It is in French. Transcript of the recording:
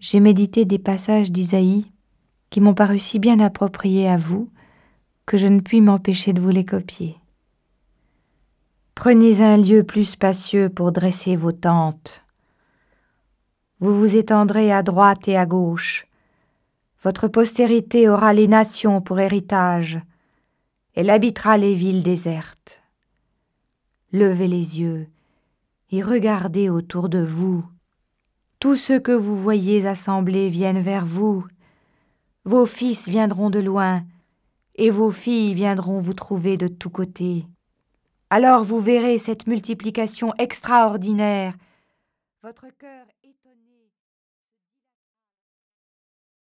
j'ai médité des passages d'Isaïe qui m'ont paru si bien appropriés à vous que je ne puis m'empêcher de vous les copier. Prenez un lieu plus spacieux pour dresser vos tentes. Vous vous étendrez à droite et à gauche. Votre postérité aura les nations pour héritage. Elle habitera les villes désertes. Levez les yeux et regardez autour de vous. Tous ceux que vous voyez assemblés viennent vers vous. Vos fils viendront de loin, et vos filles viendront vous trouver de tous côtés. Alors vous verrez cette multiplication extraordinaire. Votre cœur